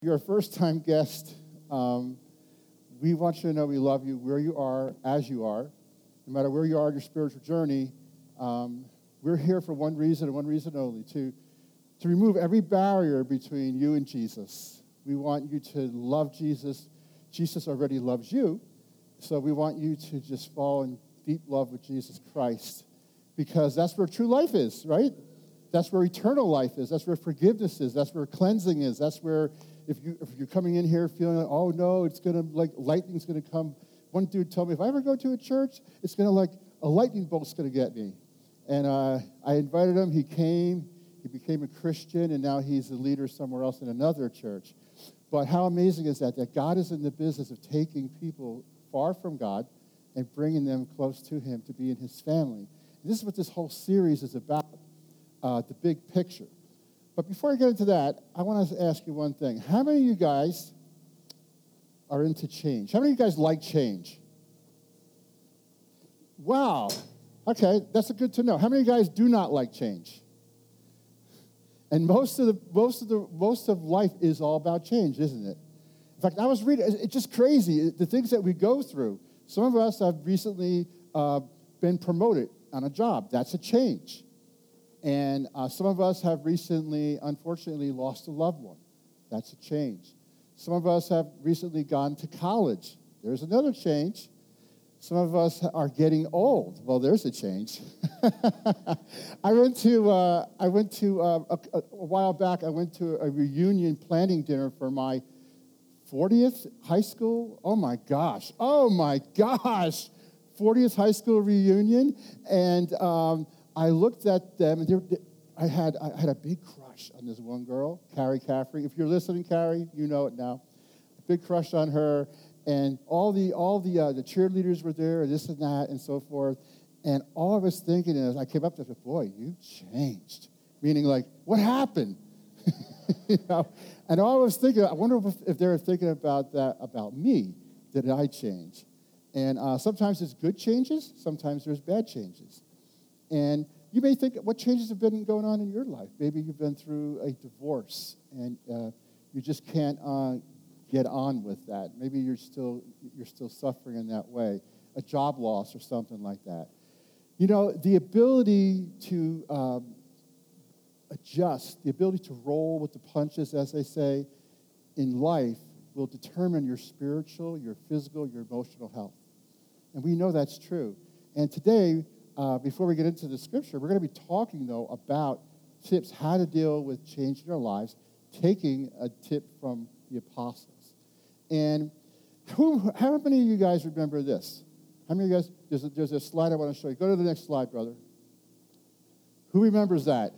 You're a first-time guest. We want you to know we love you where you are, as you are. No matter where you are in your spiritual journey, we're here for one reason and one reason only, to remove every barrier between you and Jesus. We want you to love Jesus. Jesus already loves you, so we want you to just fall in deep love with Jesus Christ, because that's where true life is, right? That's where eternal life is. That's where forgiveness is. That's where cleansing is. That's where if you're coming in here feeling like, oh no, it's gonna like lightning's gonna come. One dude told me, if I ever go to a church, it's gonna like a lightning bolt's gonna get me. And I invited him. He came. He became a Christian, and now he's a leader somewhere else in another church. But how amazing is that? That God is in the business of taking people far from God and bringing them close to Him to be in His family. And this is what this whole series is about. The big picture. But before I get into that, I want to ask you one thing. How many of you guys are into change? How many of you guys like change? Wow. Okay, that's good to know. How many of you guys do not like change? And most of life is all about change, isn't it? In fact, I was reading, it's just crazy, the things that we go through. Some of us have recently been promoted on a job. That's a change. And some of us have recently, unfortunately, lost a loved one. That's a change. Some of us have recently gone to college. There's another change. Some of us are getting old. Well, there's a change. I went to a while back. I went to a reunion planning dinner for my 40th high school. Oh my gosh! 40th high school reunion, and I looked at them, and I had a big crush on this one girl, Carrie Caffrey. If you're listening, Carrie, you know it now. A big crush on her, and all the cheerleaders were there, and this and that, and so forth. And all I was thinking is, I came up to her, boy, you changed. Meaning, like, what happened? You know? And all I was thinking, I wonder if they were thinking about that about me. Did I change? And sometimes there's good changes, sometimes there's bad changes. And you may think, what changes have been going on in your life? Maybe you've been through a divorce, and you just can't get on with that. Maybe you're still suffering in that way. A job loss or something like that. You know, the ability to adjust, the ability to roll with the punches, as they say, in life will determine your spiritual, your physical, your emotional health. And we know that's true. And today, before we get into the scripture, we're going to be talking, though, about tips, how to deal with change in our lives, taking a tip from the apostles. And how many of you guys remember this? How many of you guys, there's a slide I want to show you. Go to the next slide, brother. Who remembers that?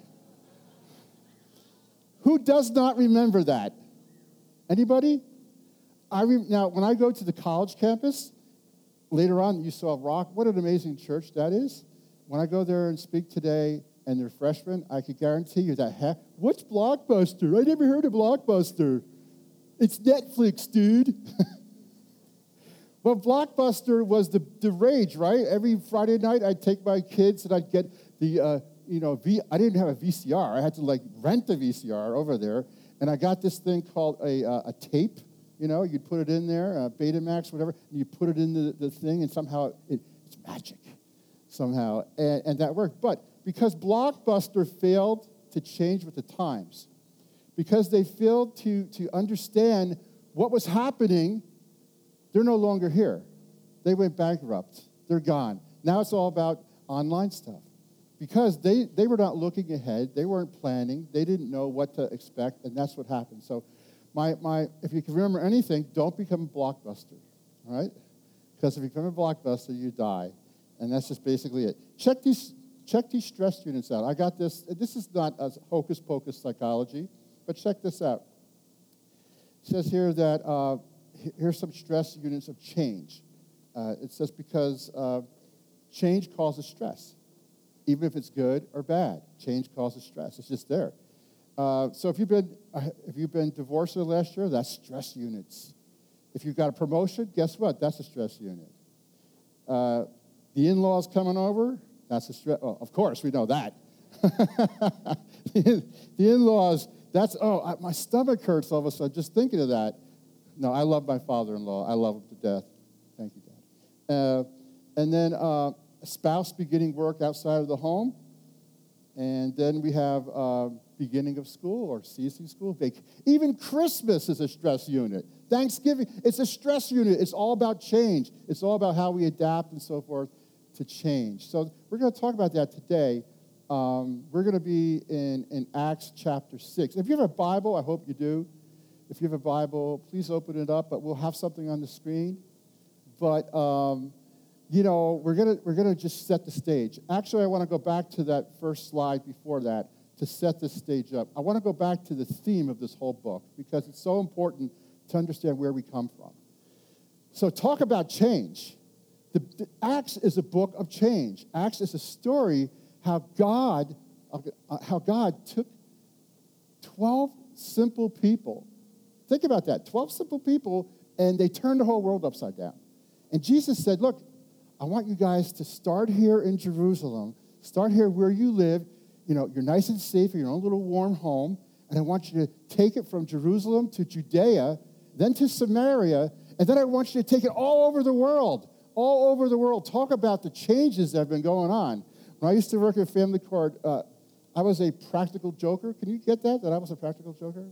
Who does not remember that? Anybody? Now, when I go to the college campus, later on, you saw Rock. What an amazing church that is. When I go there and speak today and they're freshmen, I can guarantee you that, what's Blockbuster? I never heard of Blockbuster. It's Netflix, dude. Well, Blockbuster was the rage, right? Every Friday night, I'd take my kids and I'd get the, I didn't have a VCR. I had to, rent the VCR over there. And I got this thing called a tape. You know, you'd put it in there, Betamax, whatever, and you put it in the thing, and somehow it's magic, somehow. And that worked. But because Blockbuster failed to change with the times, because they failed to understand what was happening, they're no longer here. They went bankrupt. They're gone. Now it's all about online stuff. Because they were not looking ahead. They weren't planning. They didn't know what to expect, and that's what happened. So if you can remember anything, don't become a Blockbuster, all right? Because if you become a Blockbuster, you die. And that's just basically it. Check these stress units out. I got this. This is not a hocus-pocus psychology, but check this out. It says here that here's some stress units of change. It says because change causes stress. Even if it's good or bad, change causes stress. It's just there. So if you've been divorced in the last year, that's stress units. If you've got a promotion, guess what? That's a stress unit. The in-laws coming over, that's a stress. Well, of course, we know that. The in-laws My stomach hurts all of a sudden just thinking of that. No, I love my father-in-law. I love him to death. Thank you, Dad. And then a spouse beginning work outside of the home. And then we have beginning of school or ceasing school. Even Christmas is a stress unit. Thanksgiving, it's a stress unit. It's all about change. It's all about how we adapt and so forth to change. So we're going to talk about that today. We're going to be in Acts chapter 6. If you have a Bible, I hope you do. If you have a Bible, please open it up, but we'll have something on the screen. But, we're gonna just set the stage. Actually, I want to go back to that first slide before that to set the stage up. I want to go back to the theme of this whole book because it's so important to understand where we come from. So talk about change. The Acts is a book of change. Acts is a story how God took 12 simple people. Think about that, 12 simple people, and they turned the whole world upside down. And Jesus said, look, I want you guys to start here in Jerusalem, start here where you live. You're nice and safe in your own little warm home, and I want you to take it from Jerusalem to Judea, then to Samaria, and then I want you to take it all over the world. All over the world. Talk about the changes that have been going on. When I used to work at Family Court, I was a practical joker. Can you get that I was a practical joker?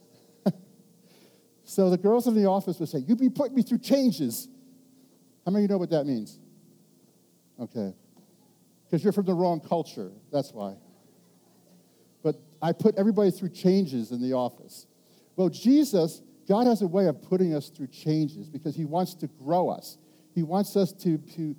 So the girls in the office would say, you be putting me through changes. How many of you know what that means? Okay. Because you're from the wrong culture. That's why. But I put everybody through changes in the office. Well, God has a way of putting us through changes because he wants to grow us. He wants us to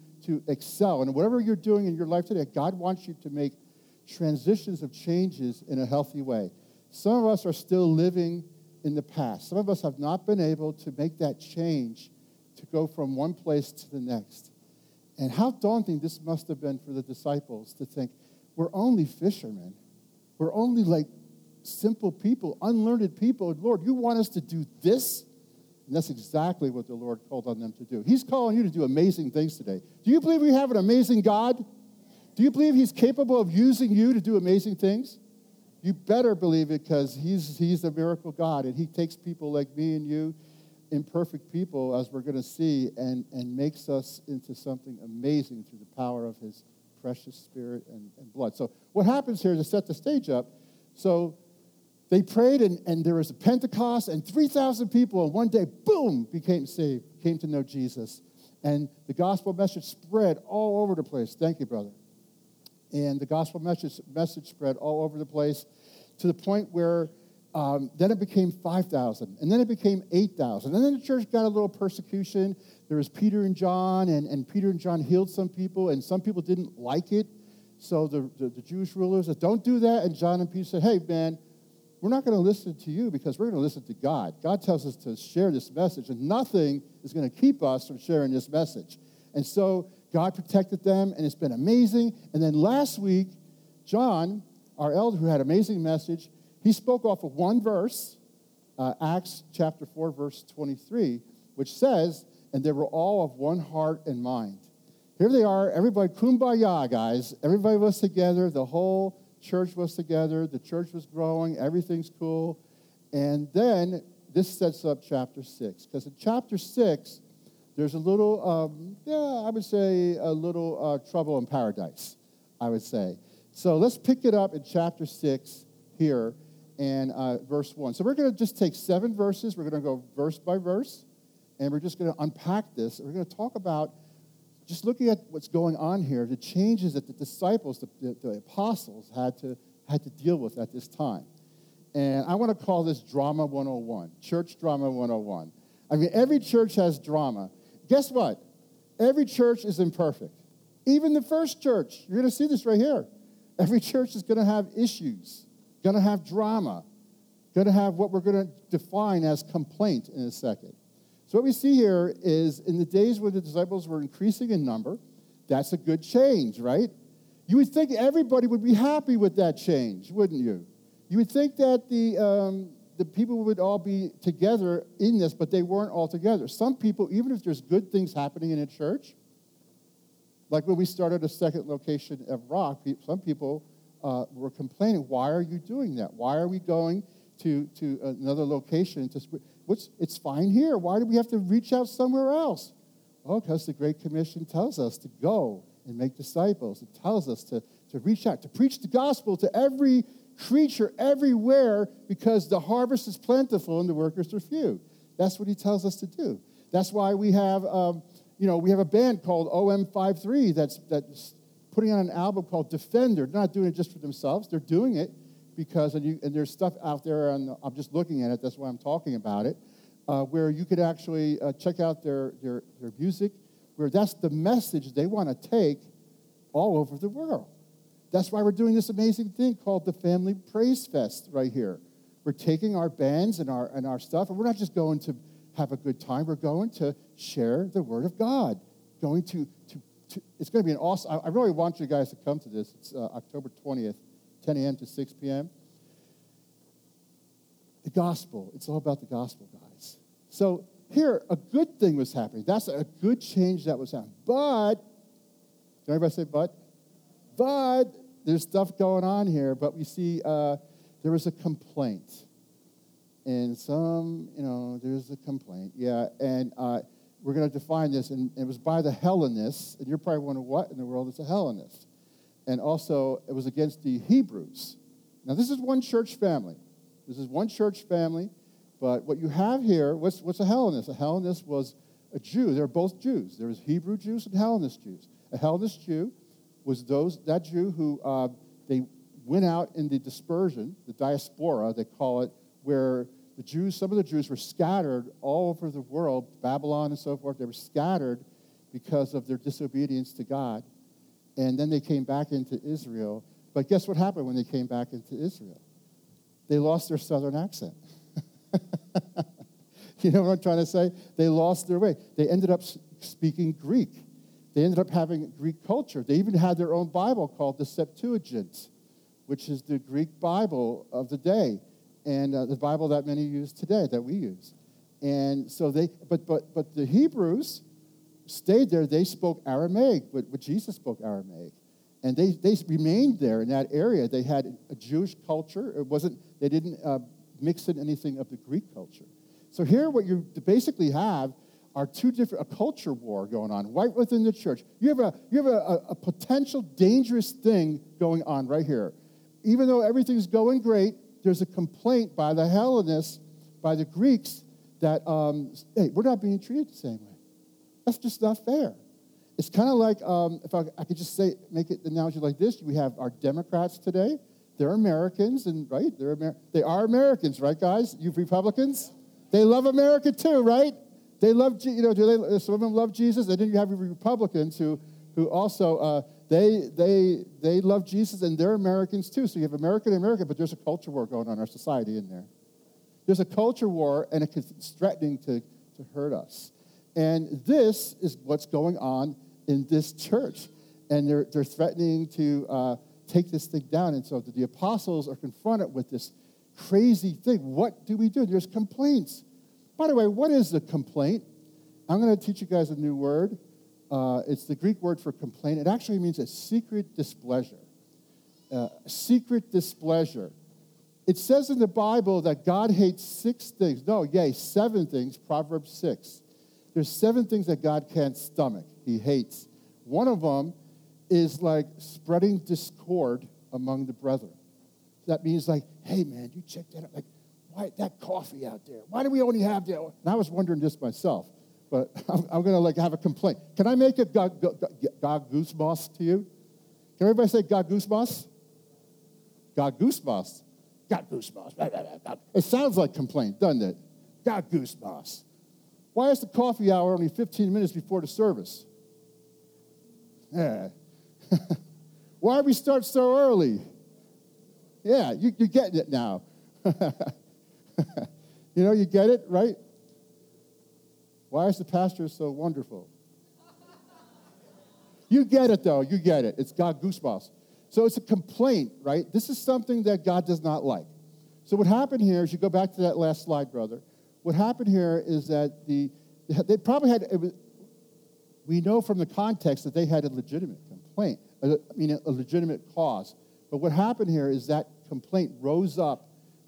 excel. And whatever you're doing in your life today, God wants you to make transitions of changes in a healthy way. Some of us are still living in the past. Some of us have not been able to make that change to go from one place to the next. And how daunting this must have been for the disciples to think, we're only fishermen. We're only like simple people, unlearned people. Lord, you want us to do this? And that's exactly what the Lord called on them to do. He's calling you to do amazing things today. Do you believe we have an amazing God? Do you believe he's capable of using you to do amazing things? You better believe it because he's a miracle God, and he takes people like me and you, imperfect people, as we're going to see, and makes us into something amazing through the power of his precious spirit and blood. So what happens here to set the stage up, so they prayed, and there was a Pentecost, and 3,000 people in one day, boom, became saved, came to know Jesus. And the gospel message spread all over the place. Thank you, brother. And the gospel message spread all over the place to the point where then it became 5,000, and then it became 8,000. And then the church got a little persecution. There was Peter and John, and Peter and John healed some people, and some people didn't like it. So the Jewish rulers said, don't do that. And John and Peter said, hey, man, we're not going to listen to you because we're going to listen to God. God tells us to share this message, and nothing is going to keep us from sharing this message. And so God protected them, and it's been amazing. And then last week, John, our elder who had an amazing message, he spoke off of one verse, Acts chapter 4, verse 23, which says, and they were all of one heart and mind. Here they are, everybody, kumbaya, guys. Everybody was together, the whole church was together, the church was growing, everything's cool. And then this sets up chapter 6, because in chapter 6, there's a little, I would say a little trouble in paradise, I would say. So let's pick it up in chapter 6 here and verse 1. So we're going to just take 7 verses. We're going to go verse by verse, and we're just going to unpack this. We're going to talk about just looking at what's going on here, the changes that the disciples, the apostles had to deal with at this time. And I want to call this Drama 101, Church Drama 101. I mean, every church has drama. Guess what? Every church is imperfect. Even the first church, you're going to see this right here. Every church is going to have issues, going to have drama, going to have what we're going to define as complaint in a second. So what we see here is in the days when the disciples were increasing in number, that's a good change, right? You would think everybody would be happy with that change, wouldn't you? You would think that the people would all be together in this, but they weren't all together. Some people, even if there's good things happening in a church, like when we started a second location at Rock, some people were complaining, why are you doing that? Why are we going to another location. It's fine here. Why do we have to reach out somewhere else? Oh, because the Great Commission tells us to go and make disciples. It tells us to reach out, to preach the gospel to every creature everywhere, because the harvest is plentiful and the workers are few. That's what he tells us to do. That's why we have, we have a band called OM53 that's putting on an album called Defender. They're not doing it just for themselves. They're doing it because, and there's stuff out there, and I'm just looking at it. That's why I'm talking about it, where you could actually check out their music, where that's the message they want to take all over the world. That's why we're doing this amazing thing called the Family Praise Fest right here. We're taking our bands and our stuff, and we're not just going to have a good time. We're going to share the Word of God. It's going to be an awesome. I really want you guys to come to this. It's October 20th, 10 a.m. to 6 p.m. The gospel. It's all about the gospel, guys. So here, a good thing was happening. That's a good change that was happening. But, can everybody say but? But there's stuff going on here. But we see there was a complaint. And there's a complaint. Yeah, and we're going to define this. And it was by the Hellenists. And you're probably wondering, what in the world is a Hellenist? And also, it was against the Hebrews. Now, this is one church family. But what you have here, what's a Hellenist? A Hellenist was a Jew. They're both Jews. There was Hebrew Jews and Hellenist Jews. A Hellenist Jew was that Jew who they went out in the dispersion, the diaspora, they call it, where some of the Jews were scattered all over the world, Babylon and so forth. They were scattered because of their disobedience to God. And then they came back into Israel. But guess what happened when they came back into Israel? They lost their southern accent. You know what I'm trying to say? They lost their way. They ended up speaking Greek. They ended up having Greek culture. They even had their own Bible called the Septuagint, which is the Greek Bible of the day, and the Bible that many use today, that we use. And so but the Hebrews stayed there. They spoke Aramaic, but Jesus spoke Aramaic. And they remained there in that area. They had a Jewish culture. They didn't mix in anything of the Greek culture. So here what you basically have are a culture war going on right within the church. You have a potential dangerous thing going on right here. Even though everything's going great, there's a complaint by the Hellenists, by the Greeks, that, hey, we're not being treated the same way. That's just not fair. It's kind of like, if I could just make it an analogy like this, we have our Democrats today. They're Americans, and right? They are Americans, right, guys? You Republicans? They love America too, right? They love, some of them love Jesus. And then you have Republicans who also, they love Jesus, and they're Americans too. So you have America, but there's a culture war going on in our society in there. There's a culture war, and it's threatening to hurt us. And this is what's going on in this church. And they're threatening to take this thing down. And so the apostles are confronted with this crazy thing. What do we do? There's complaints. By the way, what is a complaint? I'm going to teach you guys a new word. It's the Greek word for complaint. It actually means a secret displeasure. Secret displeasure. It says in the Bible that God hates 7 things, Proverbs 6. There's 7 things that God can't stomach. He hates. One of them is like spreading discord among the brethren. That means like, hey, man, you check that out. Like, why that coffee out there? Why do we only have that? And I was wondering this myself, but I'm going to have a complaint. Can I make it God goosebumps to you? Can everybody say God goosebumps? God goosebumps. God goosebumps. It sounds like complaint, doesn't it? God goosebumps. Why is the coffee hour only 15 minutes before the service? Yeah. Why do we start so early? Yeah, you're getting it now. You get it, right? Why is the pastor so wonderful? You get it, though. You get it. It's God goosebumps. So it's a complaint, right? This is something that God does not like. So what happened here is, you go back to that last slide, brother. What happened here is that they probably had, we know from the context that they had a legitimate complaint, a legitimate cause. But what happened here is that complaint rose up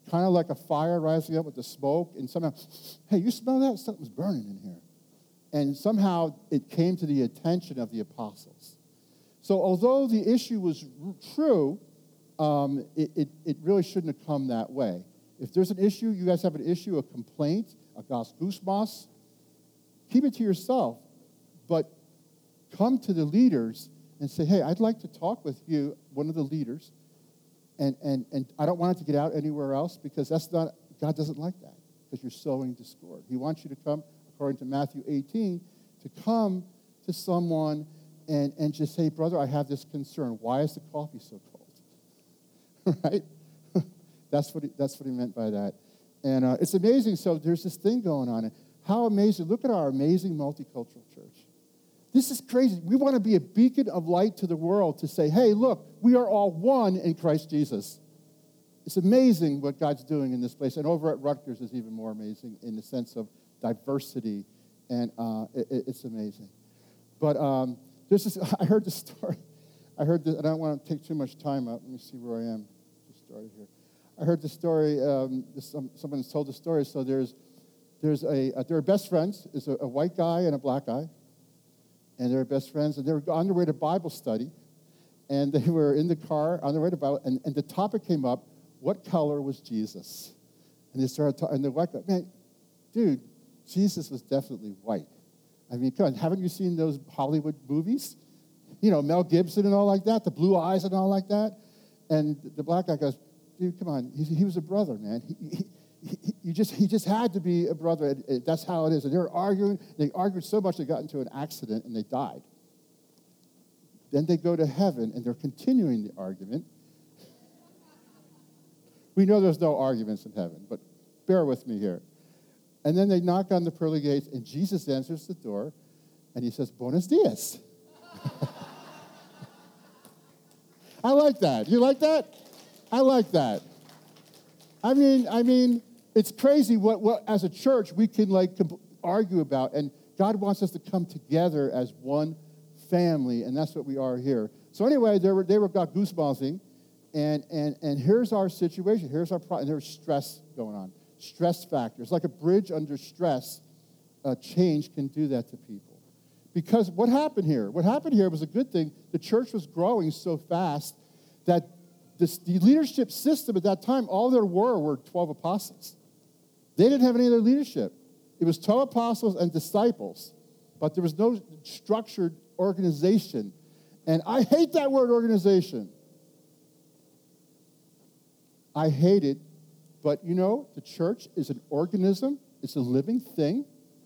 kind of like a fire rising up with the smoke, and somehow, hey, you smell that? Something's burning in here. And somehow it came to the attention of the apostles. So although the issue was true, it really shouldn't have come that way. If there's an issue, you guys have an issue, a complaint, a gusmas, keep it to yourself, but come to the leaders and say, hey, I'd like to talk with you, one of the leaders, and I don't want it to get out anywhere else because God doesn't like that because you're sowing discord. He wants you to come, according to Matthew 18, to come to someone and just say, brother, I have this concern. Why is the coffee so cold? Right? That's what he meant by that. And it's amazing. So there's this thing going on. And how amazing. Look at our amazing multicultural church. This is crazy. We want to be a beacon of light to the world to say, hey, look, we are all one in Christ Jesus. It's amazing what God's doing in this place. And over at Rutgers is even more amazing in the sense of diversity. And it's amazing. But there's this, I heard this story. I don't want to take too much time up. Let me see where I am. Just started here. I heard the story. Someone's told the story. So they're best friends. It's a white guy and a black guy. And they were best friends, and they were on their way to Bible study, and they were in the car on their way to Bible, and the topic came up, what color was Jesus? And they started talking, and the white guy, man, dude, Jesus was definitely white. I mean, come on, haven't you seen those Hollywood movies? You know, Mel Gibson and all like that, the blue eyes and all like that. And the black guy goes, dude, come on, he was a brother, man. He just had to be a brother. That's how it is. And they were arguing. They argued so much they got into an accident and they died. Then they go to heaven and they're continuing the argument. We know there's no arguments in heaven, but bear with me here. And then they knock on the pearly gates and Jesus answers the door and he says, Buenos dias. I like that. You like that? I like that. I mean, it's crazy what as a church we can argue about, and God wants us to come together as one family, and that's what we are here. So anyway, they were got goosebumping, and here's our situation. Here's our problem. There's stress going on, stress factors. Like a bridge under stress, change can do that to people. Because what happened here? What happened here was a good thing. The church was growing so fast that the leadership system at that time, all there were 12 apostles. They didn't have any other leadership. It was 12 apostles and disciples, but there was no structured organization. And I hate that word organization. I hate it, but the church is an organism. It's a living thing.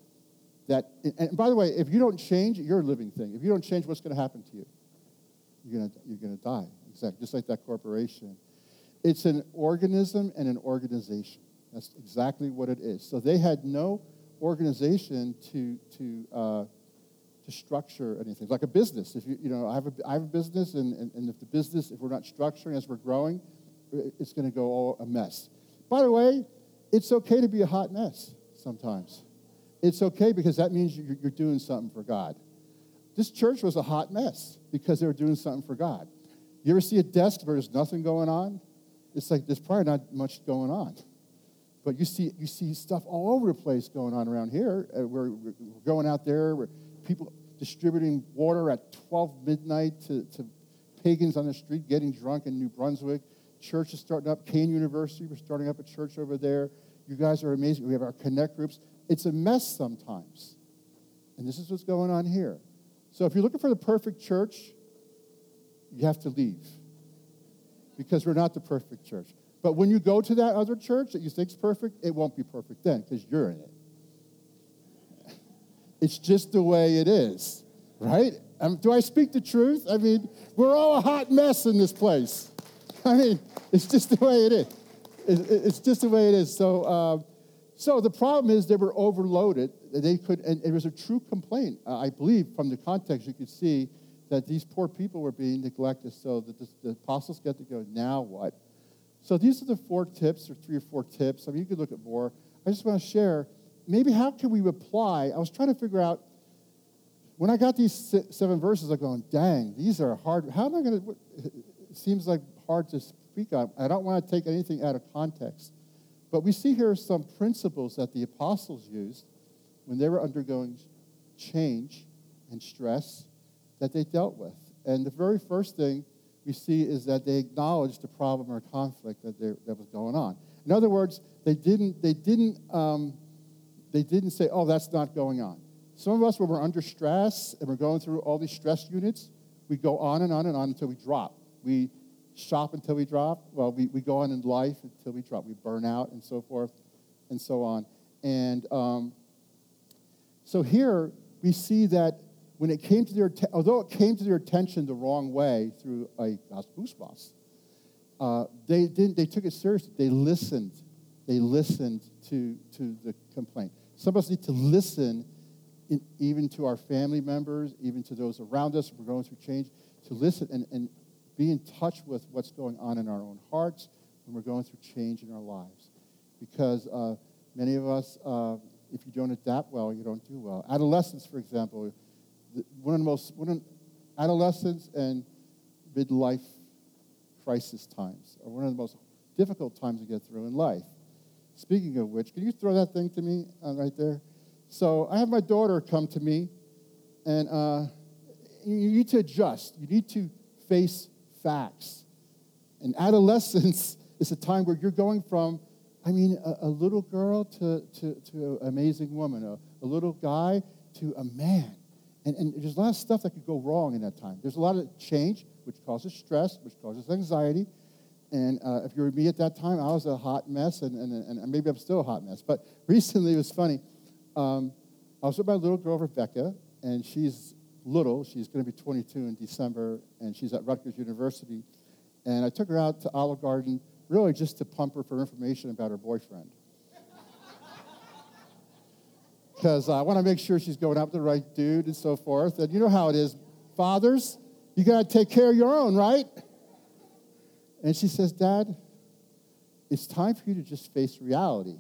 And by the way, if you don't change, you're a living thing. If you don't change, what's going to happen to you? You're going to die. Exactly, just like that corporation. It's an organism and an organization. That's exactly what it is. So they had no organization to structure anything. Like a business. If I have a business, and if we're not structuring as we're growing, it's going to go all a mess. By the way, it's okay to be a hot mess sometimes. It's okay because that means you're doing something for God. This church was a hot mess because they were doing something for God. You ever see a desk where there's nothing going on? It's like there's probably not much going on. But you see stuff all over the place going on around here. We're going out there, where people distributing water at 12 midnight to pagans on the street getting drunk in New Brunswick. Church is starting up. Kane University, we're starting up a church over there. You guys are amazing. We have our connect groups. It's a mess sometimes. And this is what's going on here. So if you're looking for the perfect church, you have to leave because we're not the perfect church. But when you go to that other church that you think is perfect, it won't be perfect then because you're in it. It's just the way it is, right? Do I speak the truth? I mean, we're all a hot mess in this place. I mean, it's just the way it is. It's just the way it is. So the problem is they were overloaded. And it was a true complaint. I believe from the context you could see that these poor people were being neglected. So that the apostles get to go, now what? So these are the 4 tips, or 3 or 4 tips. I mean, you could look at more. I just want to share, maybe how can we apply? I was trying to figure out, when I got these 7 verses, I'm going, dang, these are hard. How am I going to, it seems like hard to speak on. I don't want to take anything out of context. But we see here some principles that the apostles used when they were undergoing change and stress that they dealt with. And the very first thing we see is that they acknowledged the problem or conflict that was going on. In other words, they didn't say, "Oh, that's not going on." Some of us, when we're under stress and we're going through all these stress units, we go on and on and on until we drop. We shop until we drop. Well, we go on in life until we drop. We burn out and so forth and so on. And so here we see that when it came to although it came to their attention the wrong way through a goosebumps, they took it seriously. They listened. They listened to the complaint. Some of us need to listen even to our family members, even to those around us. We're going through change, to listen and be in touch with what's going on in our own hearts when we're going through change in our lives. Because many of us, if you don't adapt well, you don't do well. Adolescence, for example, adolescence and midlife crisis times are one of the most difficult times to get through in life. Speaking of which, can you throw that thing to me right there? So I have my daughter come to me, and you need to adjust. You need to face facts. And adolescence is a time where you're going from, a little girl to an amazing woman, a little guy to a man. And there's a lot of stuff that could go wrong in that time. There's a lot of change, which causes stress, which causes anxiety. And if you were me at that time, I was a hot mess, and maybe I'm still a hot mess. But recently it was funny. I was with my little girl, Rebecca, and she's little. She's going to be 22 in December, and she's at Rutgers University. And I took her out to Olive Garden really just to pump her for information about her boyfriend. Because I want to make sure she's going out with the right dude and so forth. And you know how it is. Fathers, you got to take care of your own, right? And she says, "Dad, it's time for you to just face reality."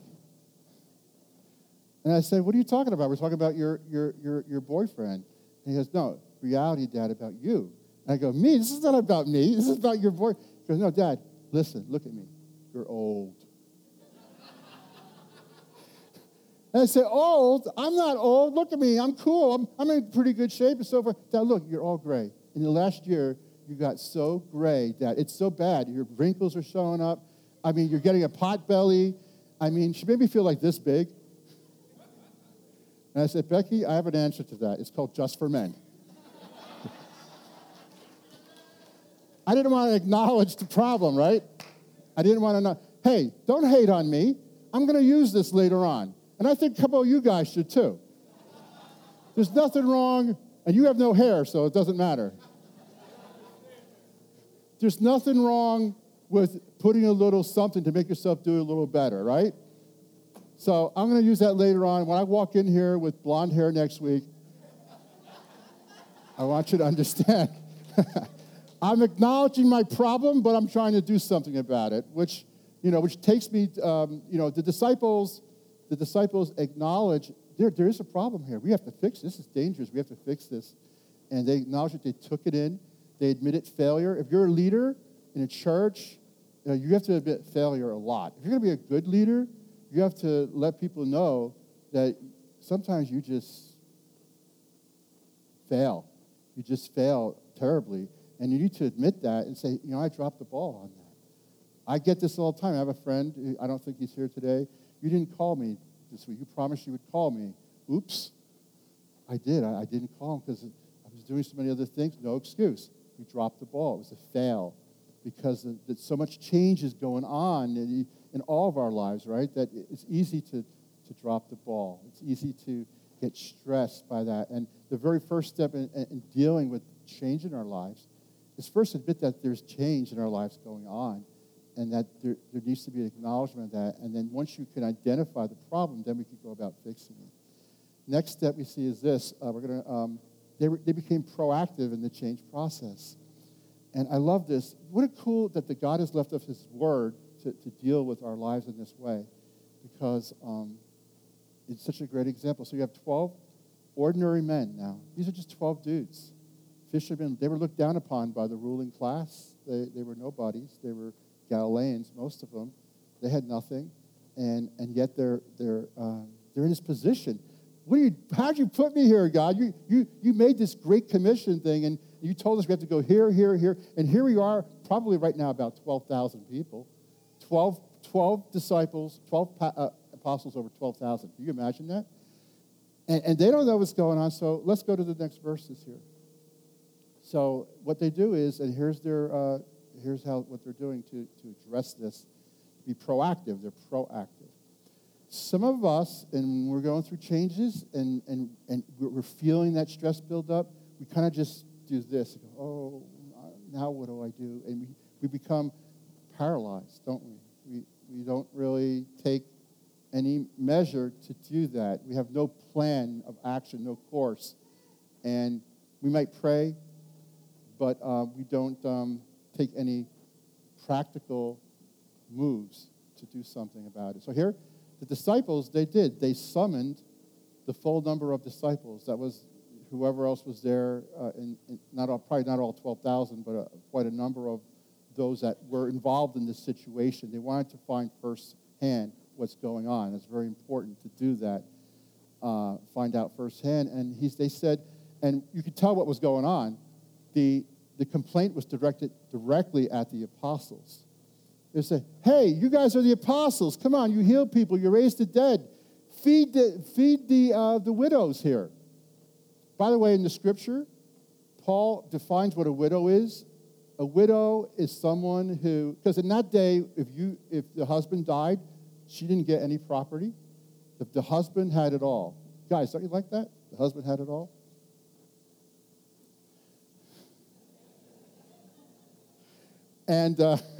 And I said, "What are you talking about? We're talking about your boyfriend." And he goes, "No, reality, Dad, about you." And I go, "Me? This is not about me. This is about your boy." He goes, "No, Dad, listen, look at me. You're old." And I said, "Old? I'm not old. Look at me. I'm cool. I'm in pretty good shape and so forth." "Dad, look, you're all gray. In the last year, you got so gray, Dad. It's so bad. Your wrinkles are showing up. You're getting a pot belly. She made me feel like this big." And I said, "Becky, I have an answer to that. It's called Just for Men." I didn't want to acknowledge the problem, right? I didn't want to know, hey, don't hate on me. I'm going to use this later on. And I think a couple of you guys should too. There's nothing wrong, and you have no hair, so it doesn't matter. There's nothing wrong with putting a little something to make yourself do a little better, right? So I'm going to use that later on. When I walk in here with blonde hair next week, I want you to understand. I'm acknowledging my problem, but I'm trying to do something about it, which takes me, the disciples acknowledge there is a problem here. We have to fix this. This is dangerous. We have to fix this. And they acknowledge that they took it in. They admitted failure. If you're a leader in a church, you have to admit failure a lot. If you're going to be a good leader, you have to let people know that sometimes you just fail. You just fail terribly. And you need to admit that and say, I dropped the ball on that. I get this all the time. I have a friend. I don't think he's here today. "You didn't call me this week. You promised you would call me." Oops. I did. I didn't call him because I was doing so many other things. No excuse. We dropped the ball. It was a fail because so much change is going on in all of our lives, right, that it's easy to drop the ball. It's easy to get stressed by that. And the very first step in dealing with change in our lives is first admit that there's change in our lives going on and that there needs to be an acknowledgement of that. And then once you can identify the problem, then we can go about fixing it. Next step we see is this. They became proactive in the change process. And I love this. What a cool that the God has left us his word to deal with our lives in this way, because it's such a great example. So you have 12 ordinary men now. These are just 12 dudes. Fishermen, they were looked down upon by the ruling class. They were nobodies. They were Galileans, most of them. They had nothing. and yet they're in this position. How'd you put me here, God? You made this great commission thing, and you told us we have to go here, here, here, and here we are, probably right now about 12,000 people, 12 disciples, 12 apostles over 12,000. Can you imagine that? And they don't know what's going on, so let's go to the next verses here. So what they do is, and here's what they're doing to address this, be proactive. They're proactive. Some of us, and we're going through changes, and we're feeling that stress build up, we kind of just do this. Oh, now what do I do? And we become paralyzed, don't we? We don't really take any measure to do that. We have no plan of action, no course. And we might pray, but we don't take any practical moves to do something about it. So here, the disciples, they summoned the full number of disciples. That was whoever else was there, probably not all 12,000, but quite a number of those that were involved in this situation. They wanted to find firsthand what's going on. It's very important to do that, find out firsthand. And they said, and you could tell what was going on. The complaint was directed directly at the apostles. They said, hey, you guys are the apostles. Come on, you heal people. You raise the dead. Feed the widows here. By the way, in the scripture, Paul defines what a widow is. A widow is someone who, because in that day, if the husband died, she didn't get any property. If the husband had it all. Guys, don't you like that? The husband had it all. And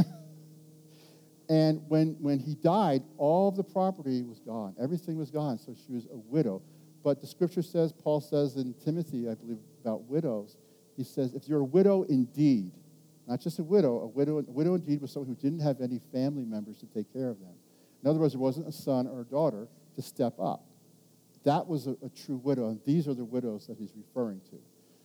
and when he died, all of the property was gone. Everything was gone, so she was a widow. But the scripture says, Paul says in Timothy, I believe, about widows, he says, if you're a widow indeed, not just a widow indeed was someone who didn't have any family members to take care of them. In other words, there wasn't a son or a daughter to step up. That was a true widow, and these are the widows that he's referring to.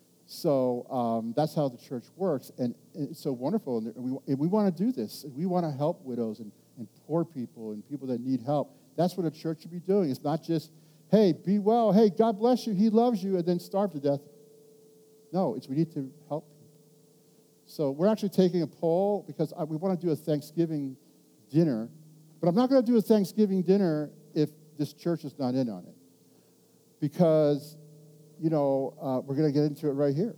So that's how the church works, and it's so wonderful. And we want to do this. We want to help widows and poor people and people that need help. That's what a church should be doing. It's not just, hey, be well, hey, God bless you, he loves you, and then starve to death. No, we need to help people. So we're actually taking a poll because we want to do a Thanksgiving dinner, but I'm not going to do a Thanksgiving dinner if this church is not in on it, because we're going to get into it right here.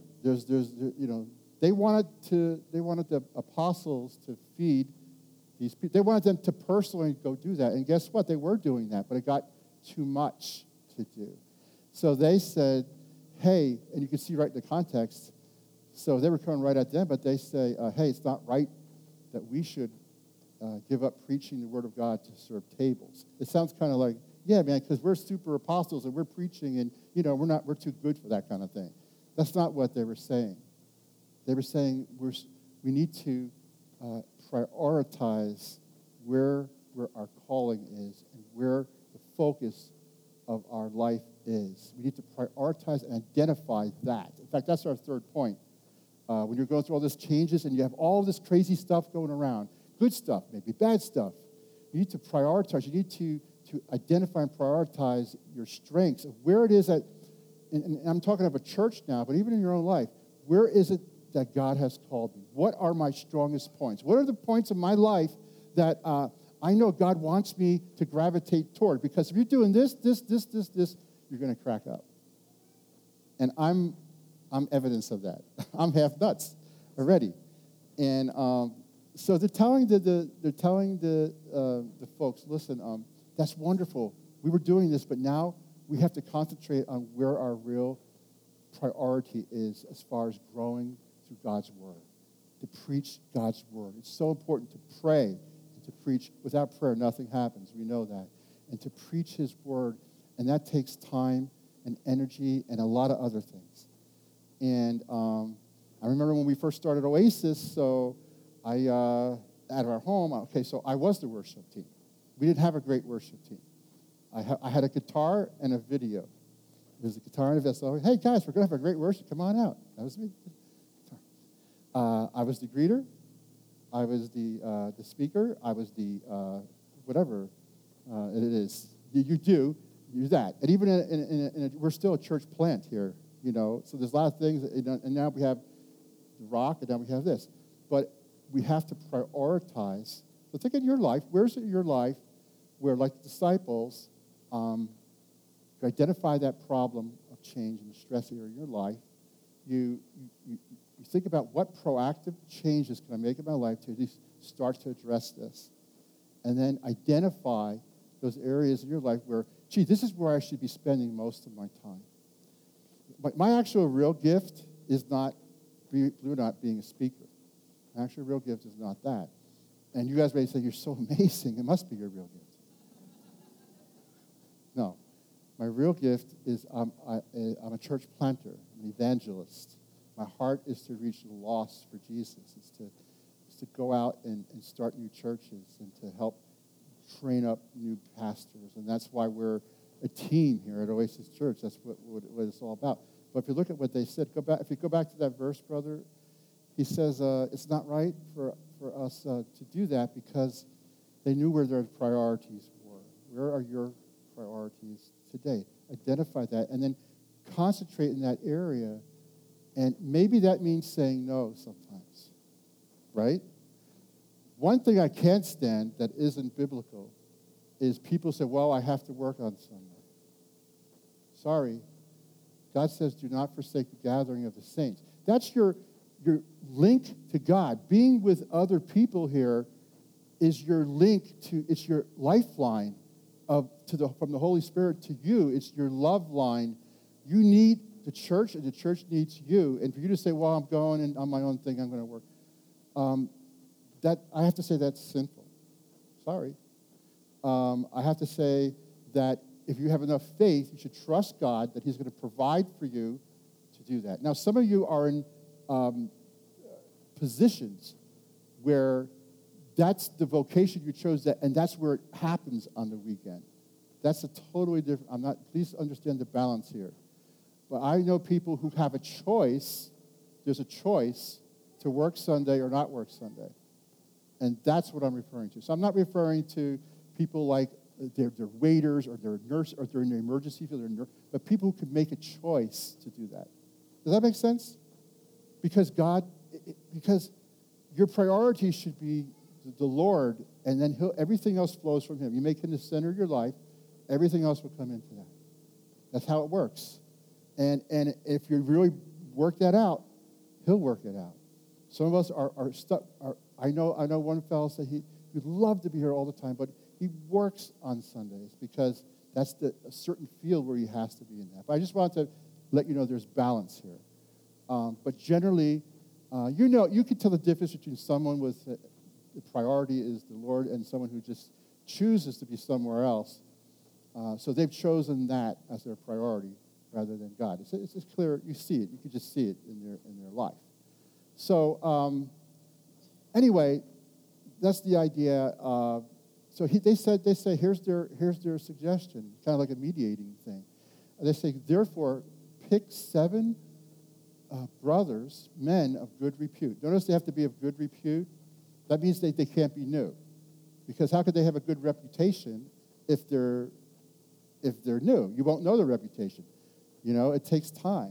They wanted the apostles to feed these people. They wanted them to personally go do that. And guess what? They were doing that, but it got too much to do. So they said, hey, and you can see right in the context, so they were coming right at them, but they say, hey, it's not right that we should give up preaching the word of God to serve tables. It sounds kind of like, yeah, man, because we're super apostles and we're preaching and, we're too good for that kind of thing. That's not what they were saying. They were saying we need to prioritize where our calling is and where the focus of our life is. We need to prioritize and identify that. In fact, that's our third point. When you're going through all these changes and you have all this crazy stuff going around, good stuff, maybe bad stuff, you need to prioritize. You need to identify and prioritize your strengths of where it is that, and I'm talking of a church now, but even in your own life, where is it that God has called me? What are my strongest points? What are the points of my life that I know God wants me to gravitate toward? Because if you're doing this, you're going to crack up. And I'm evidence of that. I'm half nuts already. And so they're telling the folks, listen, that's wonderful. We were doing this, but now we have to concentrate on where our real priority is as far as growing through God's word, to preach God's word. It's so important to pray and to preach. Without prayer, nothing happens. We know that. And to preach his word, and that takes time and energy and a lot of other things. And I remember when we first started Oasis, so at our home, so I was the worship team. We didn't have a great worship team. I had a guitar and a video. It was a guitar and a video. Hey, guys, we're going to have a great worship. Come on out. That was me. I was the greeter. I was the speaker. I was the it is. You do. You're that. And even we're still a church plant here, So there's a lot of things, and now we have the rock, and now we have this. But we have to prioritize. So think of your life. Where's it in your life where, like the disciples, you identify that problem of change and the stress area in your life. You think about what proactive changes can I make in my life to at least start to address this. And then identify those areas in your life where, this is where I should be spending most of my time. My actual real gift is not, believe it or not, being a speaker. My actual real gift is not that. And you guys may say, you're so amazing, it must be your real gift. No. My real gift is I'm a church planter, I'm an evangelist. My heart is to reach the lost for Jesus. It's to go out and start new churches and to help train up new pastors. And that's why we're a team here at Oasis Church. That's what it's all about. But if you look at what they said, if you go back to that verse, brother, he says it's not right for us to do that because they knew where their priorities were. Where are your priorities today? Identify that and then concentrate in that area. And maybe that means saying no sometimes, right? One thing I can't stand that isn't biblical is people say, well, I have to work on Sunday. Sorry. God says, do not forsake the gathering of the saints. That's your link to God. Being with other people here is your link to, it's your lifeline from the Holy Spirit to you. It's your love line. You need the church, and the church needs you. And for you to say, well, I'm going and on my own thing, I'm going to work. That I have to say that's sinful. Sorry. I have to say that if you have enough faith, you should trust God that he's going to provide for you to do that. Now, some of you are in positions where that's the vocation you chose, that, and that's where it happens on the weekend. That's a totally different, please understand the balance here. But I know people who have a choice, there's a choice to work Sunday or not work Sunday. And that's what I'm referring to. So I'm not referring to people like they're waiters or they're nurse or they're in the emergency field, but people who can make a choice to do that. Does that make sense? Because because your priorities should be the Lord, and then everything else flows from him. You make him the center of your life, everything else will come into that. That's how it works. And if you really work that out, he'll work it out. Some of us are stuck. I know one fellow said he'd love to be here all the time, but he works on Sundays because that's a certain field where he has to be in that. But I just wanted to let you know there's balance here. But generally, you can tell the difference between someone with the priority is the Lord and someone who just chooses to be somewhere else. So they've chosen that as their priority rather than God. It's just clear. You see it. You can just see it in their life. So anyway, that's the idea. So they say here's their suggestion, kind of like a mediating thing. They say, therefore, pick 7 brothers, men of good repute. Notice they have to be of good repute. That means they can't be new, because how could they have a good reputation if they're new? You won't know their reputation. It takes time,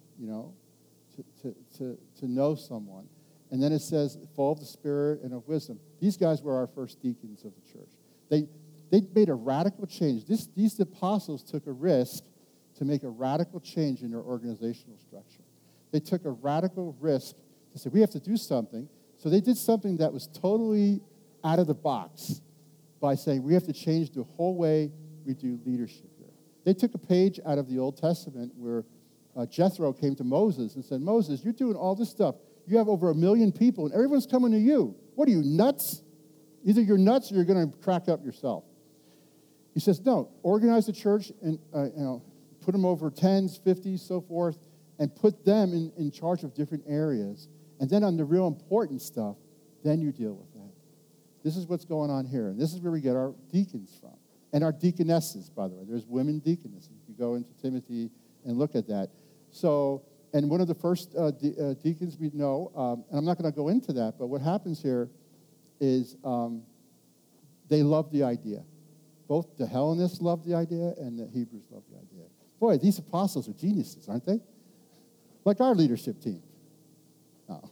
to know someone. And then it says, full of the Spirit and of wisdom. These guys were our first deacons of the church. They made a radical change. These apostles took a risk to make a radical change in their organizational structure. They took a radical risk to say, we have to do something. So they did something that was totally out of the box by saying, we have to change the whole way we do leadership here. They took a page out of the Old Testament where Jethro came to Moses and said, Moses, you're doing all this stuff. You have over 1 million people, and everyone's coming to you. What are you, nuts? Either you're nuts or you're going to crack up yourself. He says, no, organize the church and put them over 10s, 50s, so forth, and put them in charge of different areas. And then on the real important stuff, then you deal with that. This is what's going on here. And this is where we get our deacons from. And our deaconesses, by the way. There's women deaconesses. You go into Timothy and look at that. So, and one of the first deacons we know, and I'm not going to go into that, but what happens here is they love the idea. both the Hellenists loved the idea and the Hebrews loved the idea. Boy, these apostles are geniuses, aren't they? Like our leadership team. Oh.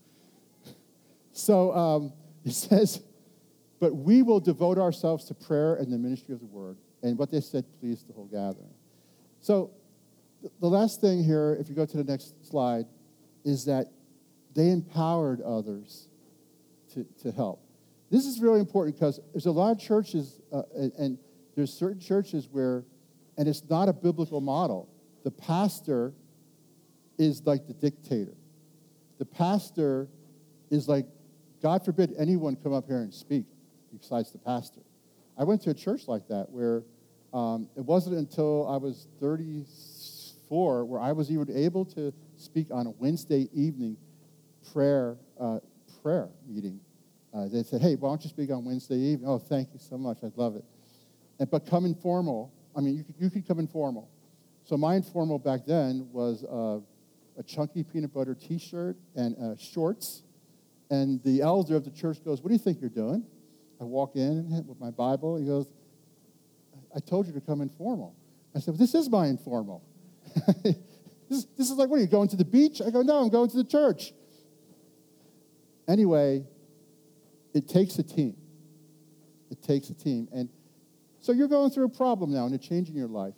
So it says, but we will devote ourselves to prayer and the ministry of the word. And what they said pleased the whole gathering. So the last thing here, if you go to the next slide, is that they empowered others to help. This is really important because there's a lot of churches, and there's certain churches where, and it's not a biblical model. The pastor is like the dictator. The pastor is like, God forbid anyone come up here and speak besides the pastor. I went to a church like that where it wasn't until I was 34 where I was even able to speak on a Wednesday evening prayer meeting. They said, hey, why don't you speak on Wednesday evening? Oh, thank you so much. I'd love it. But come informal. I mean, you could come informal. So my informal back then was a chunky peanut butter T-shirt and shorts. And the elder of the church goes, what do you think you're doing? I walk in with my Bible. He goes, I told you to come informal. I said, well, this is my informal. This is like, what are you, going to the beach? I go, no, I'm going to the church. Anyway, it takes a team. It takes a team. And so you're going through a problem now and a change in your life.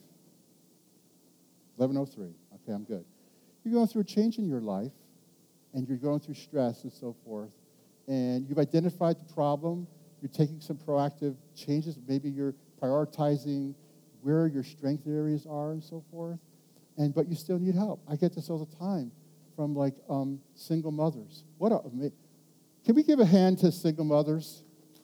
11:03. Okay, I'm good. You're going through a change in your life, and you're going through stress and so forth, and you've identified the problem. You're taking some proactive changes. Maybe you're prioritizing where your strength areas are and so forth, but you still need help. I get this all the time from single mothers. Can we give a hand to single mothers?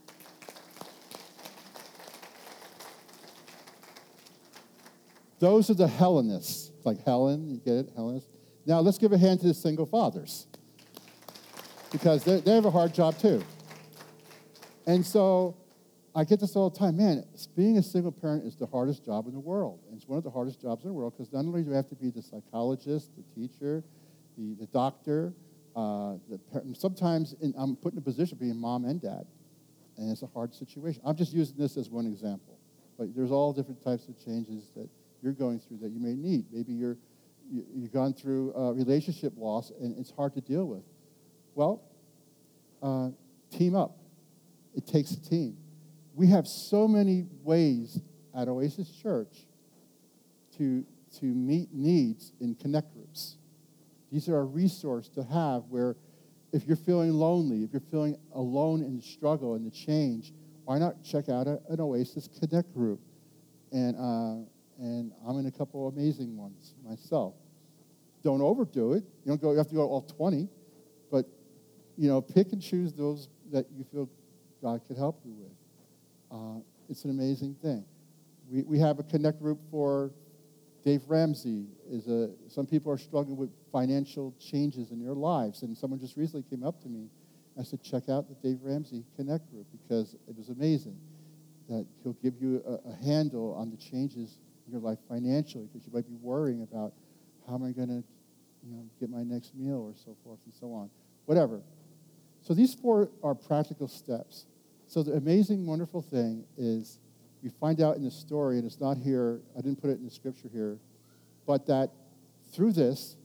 Those are the Hellenists, like Helen, you get it, Hellenists. Now let's give a hand to the single fathers, because they have a hard job too. And so I get this all the time. Man, being a single parent is the hardest job in the world. And it's one of the hardest jobs in the world because not only do you have to be the psychologist, the teacher, the doctor, sometimes I'm put in a position of being mom and dad, and it's a hard situation. I'm just using this as one example. But there's all different types of changes that you're going through that you may need. Maybe you've gone through relationship loss, and it's hard to deal with. Well, team up. It takes a team. We have so many ways at Oasis Church to meet needs in connect groups. These are a resource to have where if you're feeling lonely, if you're feeling alone in the struggle and the change, why not check out an Oasis Connect group? And I'm in a couple of amazing ones myself. Don't overdo it. You have to go all 20, but pick and choose those that you feel God could help you with. It's an amazing thing. We have a Connect group for Dave Ramsey. Some people are struggling with financial changes in their lives, and someone just recently came up to me. I said, check out the Dave Ramsey Connect group because it was amazing that he'll give you a handle on the changes in your life financially because you might be worrying about how am I going to get my next meal or so forth and so on. Whatever. So these 4 are practical steps. So the amazing, wonderful thing is we find out in the story, and it's not here, I didn't put it in the scripture here, but that through this,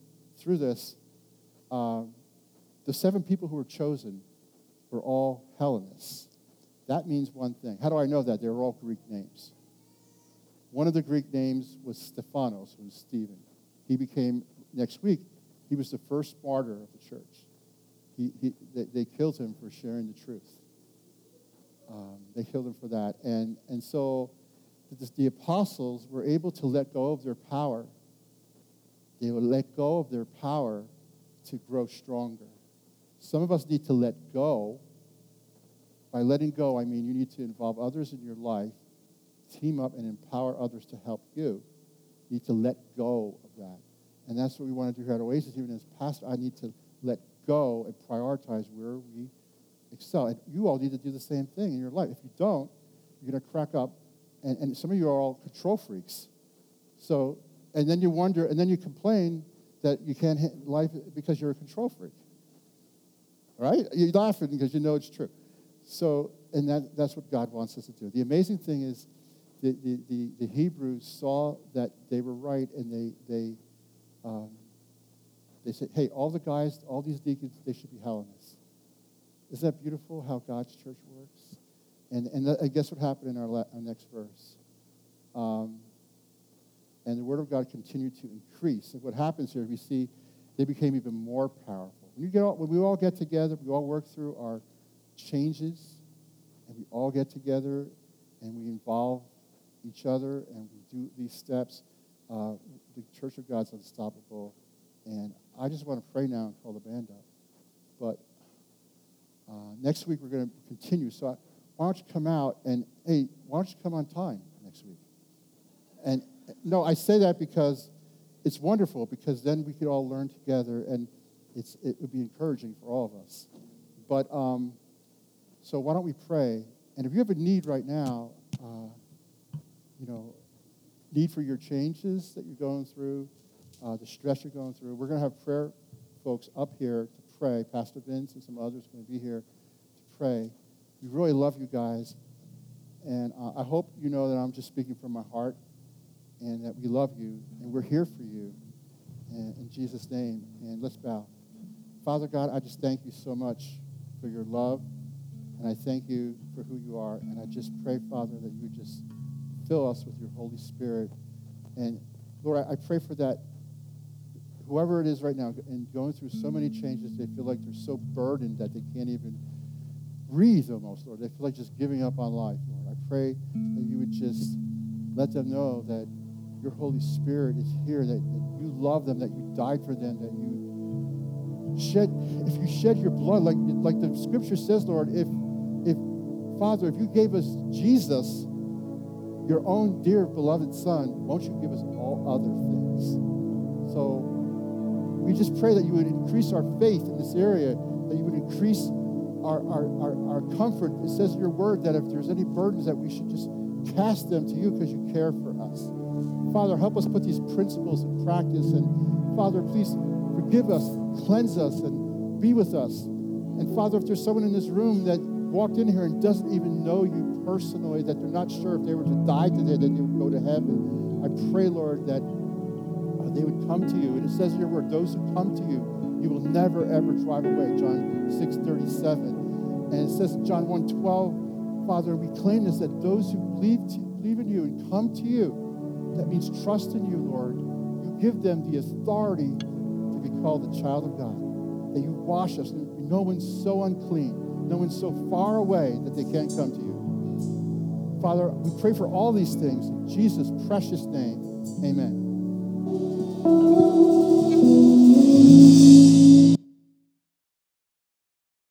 the 7 people who were chosen were all Hellenists. That means one thing. How do I know that? They were all Greek names. One of the Greek names was Stephanos, who was Stephen. He became, next week, he was the first martyr of the church. They killed him for sharing the truth. They killed him for that. And so the apostles were able to let go of their power. They would let go of their power to grow stronger. Some of us need to let go. By letting go, I mean you need to involve others in your life, team up, and empower others to help you. You need to let go of that. And that's what we want to do here at Oasis. Even as pastor, I need to let go and prioritize where we excel. And you all need to do the same thing in your life. If you don't, you're going to crack up. And some of you are all control freaks. So, and then you wonder, and then you complain that you can't hit life because you're a control freak. Right? You're laughing because you know it's true. So, and that's what God wants us to do. The amazing thing is the Hebrews saw that they were right, and they said, hey, all the guys, all these deacons, they should be Hellenists. Isn't that beautiful how God's church works? And guess what happened in our next verse? And the word of God continued to increase. And what happens here, we see they became even more powerful. When we all get together, we all work through our changes, and we all get together, and we involve each other, and we do these steps, the Church of God's unstoppable. And I just want to pray now and call the band up. But next week we're going to continue. So why don't you come out and, hey, why don't you come on time next week? And no, I say that because it's wonderful, because then we could all learn together, and it would be encouraging for all of us. But so why don't we pray? And if you have a need right now, need for your changes that you're going through, the stress you're going through, we're going to have prayer folks up here to pray. Pastor Vince and some others are going to be here to pray. We really love you guys, and I hope you know that I'm just speaking from my heart, and that we love you, and we're here for you, and in Jesus' name. And let's bow. Father God, I just thank you so much for your love, and I thank you for who you are, and I just pray, Father, that you would just fill us with your Holy Spirit. And Lord, I pray for that, whoever it is right now, and going through so many changes, they feel like they're so burdened that they can't even breathe almost, Lord. They feel like just giving up on life, Lord. I pray that you would just let them know that your Holy Spirit is here, that you love them, that you died for them, that you if you shed your blood, like the scripture says, Lord, if Father, if you gave us Jesus, your own dear beloved Son, won't you give us all other things? So we just pray that you would increase our faith in this area, that you would increase our comfort. It says in your word that if there's any burdens, that we should just cast them to you because you care for us. Father, help us put these principles in practice. And Father, please forgive us, cleanse us, and be with us. And Father, if there's someone in this room that walked in here and doesn't even know you personally, that they're not sure if they were to die today, that they would go to heaven, I pray, Lord, that they would come to you. And it says in your word, those who come to you, you will never, ever drive away, John 6:37. And it says in John 1:12, Father, we claim this, that those who believe in you and come to you, that means trust in you, Lord. You give them the authority to be called the child of God, that you wash us. No one's so unclean, no one's so far away that they can't come to you. Father, we pray for all these things in Jesus' precious name. Amen.